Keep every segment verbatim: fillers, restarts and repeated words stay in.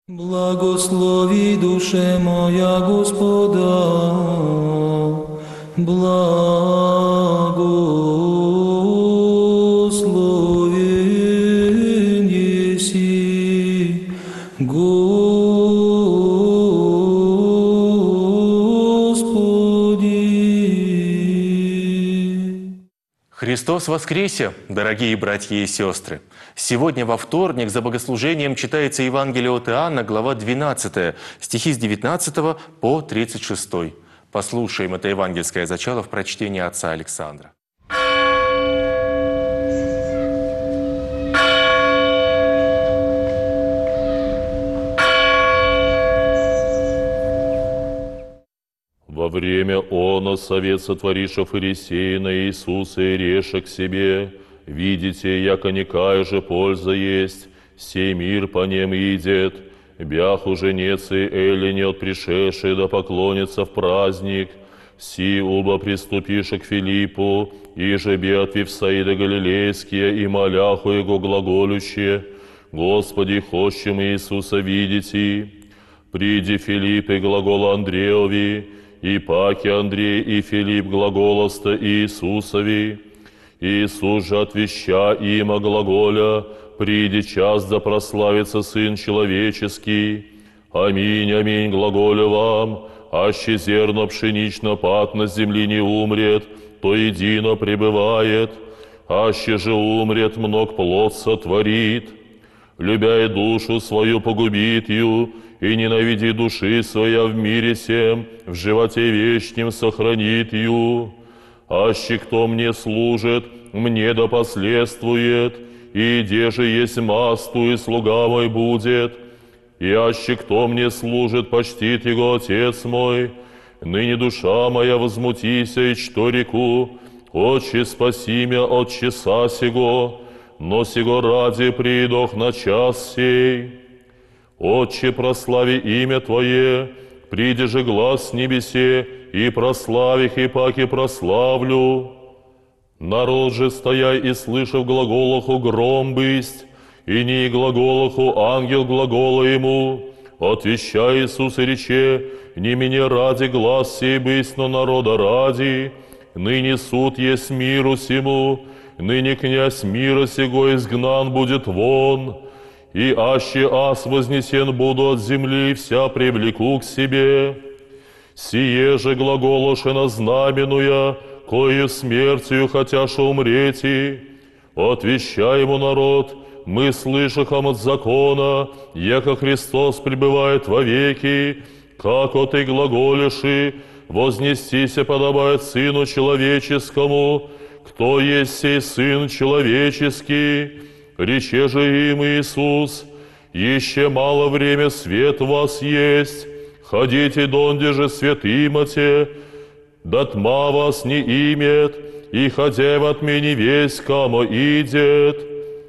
Благослови душе моя Господа, благословен еси, Господи. Христос воскресе, дорогие братья и сестры! Сегодня во вторник за богослужением читается Евангелие от Иоанна, глава двенадцатая, стихи с девятнадцатого по тридцать шестой. Послушаем это евангельское зачало в прочтении отца Александра. Во время оно совет сотвориша фарисеина Иисуса и реша к себе, видите, яко никая же польза есть, сей мир по нем идет, бях уже нец и эли не от пришедшей да поклонится в праздник, си уба приступиша к Филиппу, и же би от Вифсаида Галилейские и моляху его глаголюще, Господи, хощем Иисуса видите, приди Филипп и глагола Андреови, и паки Андрей и Филипп глаголоста Иисусови. Иисус же отвеща има глаголя, приди час да прославится Сын Человеческий. Аминь, аминь, глаголя вам, аще зерно пшенично пат на земли не умрет, то едино пребывает, аще же умрет, мног плод сотворит. Любя и душу свою погубит ю, и ненавиди души своя в мире сем, в животе вечнем сохранит ю. Аще кто мне служит, мне да последствует, и где же есть масту, и слуга мой будет. И аще кто мне служит, почтит его Отец мой. Ныне душа моя возмутися, и что реку, Отче, спаси мя от часа сего, но сего ради придох на час сей. Отче, прослави имя Твое, приди же глас с небесе, и прослави их, и паки прославлю. Народ же, стояй и слышав глаголоху гром бысть, и не глаголоху ангел глагола ему, отвещай Иисус и рече, не меня ради глас сей бысть, но народа ради, ныне суд есть миру сему, ныне князь мира сего изгнан будет вон, и аще аз вознесен буду от земли, вся привлеку к себе. Сие же глаголошено знаменуя, кою смертью хотяш умрети. Отвещай ему народ, мы слышахом от закона, яко Христос пребывает вовеки, как от и глаголеши, вознестися подобает Сыну Человеческому, кто есть сей Сын Человеческий. Рече же им Иисус, еще мало время свет у вас есть, ходите донде же свет имате, да тьма вас не имет, и хозяев от меня весь, кому идет.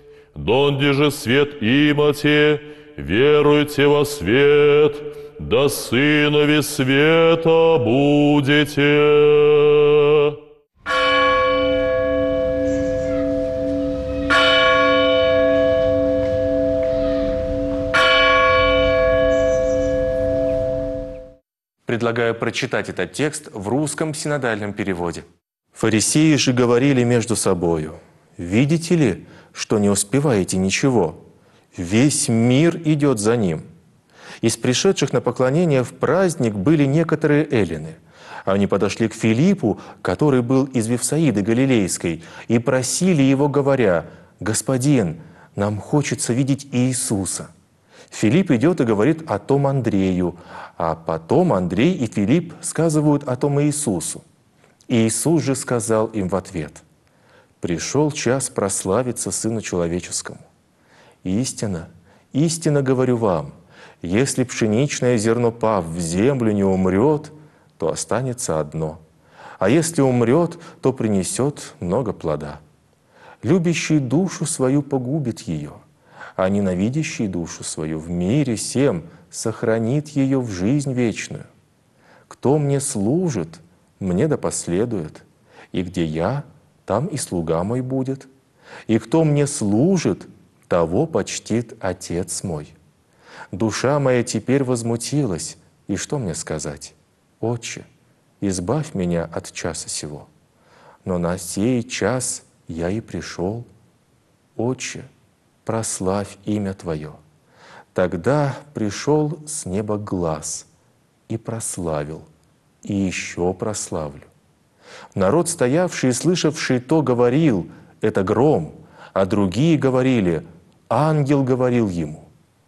Донде же свет имате, веруйте во свет, да сынови света будете. Предлагаю прочитать этот текст в русском синодальном переводе. «Фарисеи же говорили между собою: видите ли, что не успеваете ничего? Весь мир идет за ним». Из пришедших на поклонение в праздник были некоторые эллины. Они подошли к Филиппу, который был из Вифсаиды Галилейской, и просили его, говоря: «Господин, нам хочется видеть Иисуса». Филипп идет и говорит о том Андрею, а потом Андрей и Филипп сказывают о том Иисусу. Иисус же сказал им в ответ: «Пришел час прославиться Сыну Человеческому. Истинно, истинно говорю вам, если пшеничное зерно, пав в землю, не умрет, то останется одно, а если умрет, то принесет много плода. Любящий душу свою погубит ее, а ненавидящий душу свою в мире сем сохранит ее в жизнь вечную. Кто мне служит, мне да последует, и где я, там и слуга мой будет. И кто мне служит, того почтит Отец мой. Душа моя теперь возмутилась, и что мне сказать? Отче, избавь меня от часа сего. Но на сей час я и пришел. Отче, прославь имя Твое. Тогда пришел с неба глас и прославил, и еще прославлю. Народ, стоявший и слышавший то, говорил: это гром, а другие говорили: ангел говорил ему.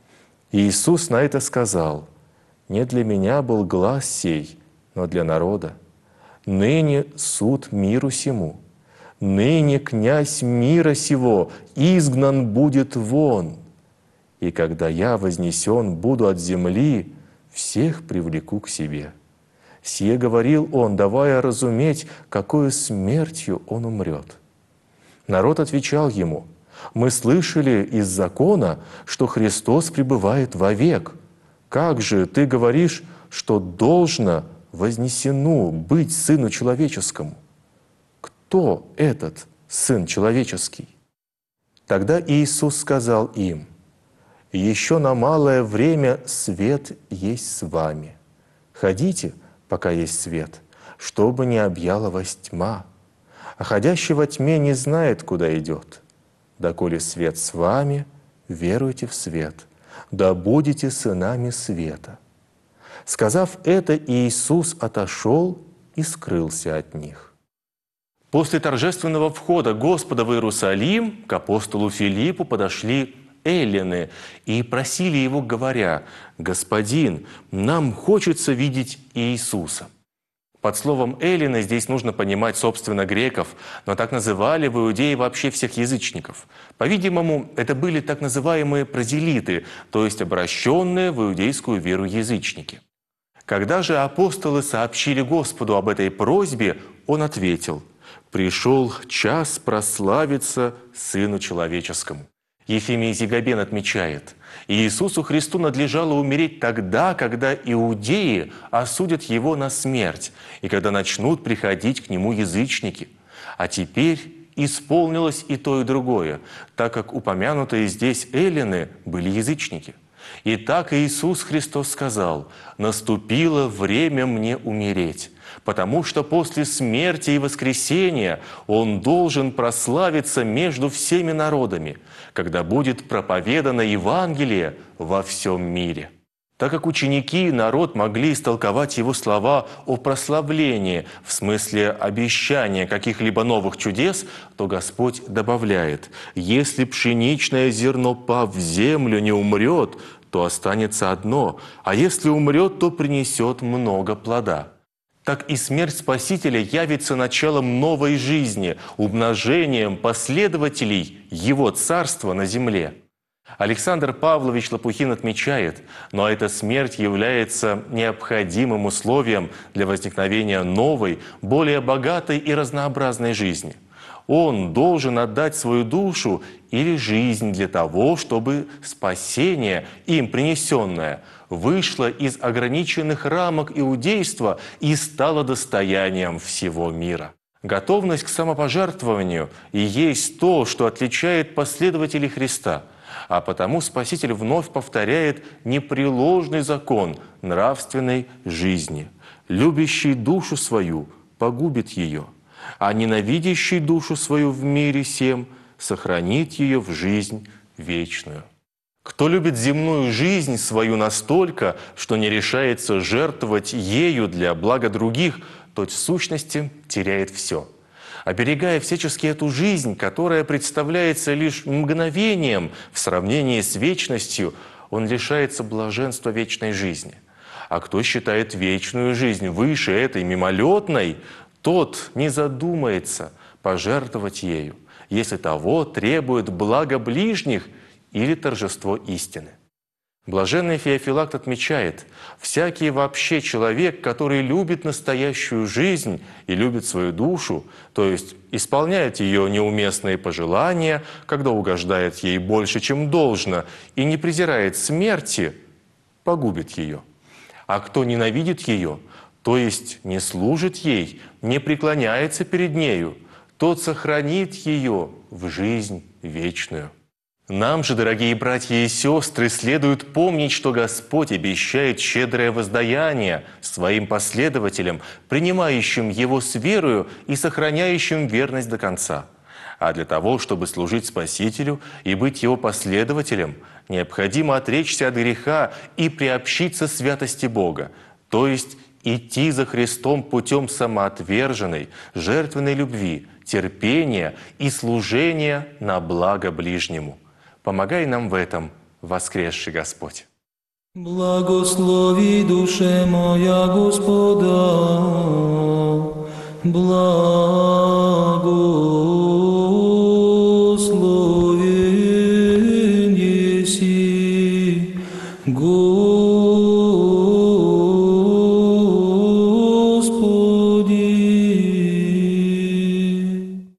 И Иисус на это сказал: не для меня был глас сей, но для народа. Ныне суд миру сему, ныне князь мира сего изгнан будет вон. И когда я вознесен буду от земли, всех привлеку к себе. Сие говорил он, давая разуметь, какою смертью он умрет. Народ отвечал ему: мы слышали из закона, что Христос пребывает вовек. Как же ты говоришь, что должно вознесену быть Сыну Человеческому? Кто этот Сын Человеческий? Тогда Иисус сказал им: еще на малое время свет есть с вами. Ходите, пока есть свет, чтобы не объяла вас тьма. А ходящий во тьме не знает, куда идет. Доколе свет с вами, веруйте в свет, да будете сынами света». Сказав это, Иисус отошел и скрылся от них. После торжественного входа Господа в Иерусалим к апостолу Филиппу подошли эллины и просили его, говоря: «Господин, нам хочется видеть Иисуса». Под словом «эллины» здесь нужно понимать, собственно, греков, но так называли в Иудее вообще всех язычников. По-видимому, это были так называемые прозелиты, то есть обращенные в иудейскую веру язычники. Когда же апостолы сообщили Господу об этой просьбе, Он ответил: «Пришел час прославиться Сыну Человеческому». Ефимий Зигабен отмечает: Иисусу Христу надлежало умереть тогда, когда иудеи осудят Его на смерть, и когда начнут приходить к Нему язычники. А теперь исполнилось и то, и другое, так как упомянутые здесь эллины были язычники. Итак, Иисус Христос сказал: «Наступило время мне умереть, потому что после смерти и воскресения Он должен прославиться между всеми народами, когда будет проповедано Евангелие во всем мире». Так как ученики и народ могли истолковать Его слова о прославлении в смысле обещания каких-либо новых чудес, то Господь добавляет: «Если пшеничное зерно, пав в землю, не умрет, то останется одно, а если умрет, то принесет много плода». Так и смерть Спасителя явится началом новой жизни, умножением последователей Его Царства на земле. Александр Павлович Лопухин отмечает: но эта смерть является необходимым условием для возникновения новой, более богатой и разнообразной жизни. Он должен отдать свою душу или жизнь для того, чтобы спасение, им принесенное, вышло из ограниченных рамок иудейства и стало достоянием всего мира. Готовность к самопожертвованию и есть то, что отличает последователей Христа, а потому Спаситель вновь повторяет непреложный закон нравственной жизни. «Любящий душу свою погубит ее, а ненавидящий душу свою в мире сем сохранит ее в жизнь вечную». Кто любит земную жизнь свою настолько, что не решается жертвовать ею для блага других, тот в сущности теряет все. Оберегая всячески эту жизнь, которая представляется лишь мгновением в сравнении с вечностью, он лишается блаженства вечной жизни. А кто считает вечную жизнь выше этой мимолетной, тот не задумается пожертвовать ею, если того требует благо ближних или торжество истины. Блаженный Феофилакт отмечает: всякий вообще человек, который любит настоящую жизнь и любит свою душу, то есть исполняет ее неуместные пожелания, когда угождает ей больше, чем должно, и не презирает смерти, погубит ее. А кто ненавидит ее, то есть не служит ей, не преклоняется перед нею, тот сохранит ее в жизнь вечную. Нам же, дорогие братья и сестры, следует помнить, что Господь обещает щедрое воздаяние своим последователям, принимающим Его с верою и сохраняющим верность до конца. А для того, чтобы служить Спасителю и быть Его последователем, необходимо отречься от греха и приобщиться святости Бога, то есть идти за Христом путем самоотверженной, жертвенной любви, терпения и служения на благо ближнему. Помогай нам в этом, воскресший Господь. Благослови душе моя Господа, благослови.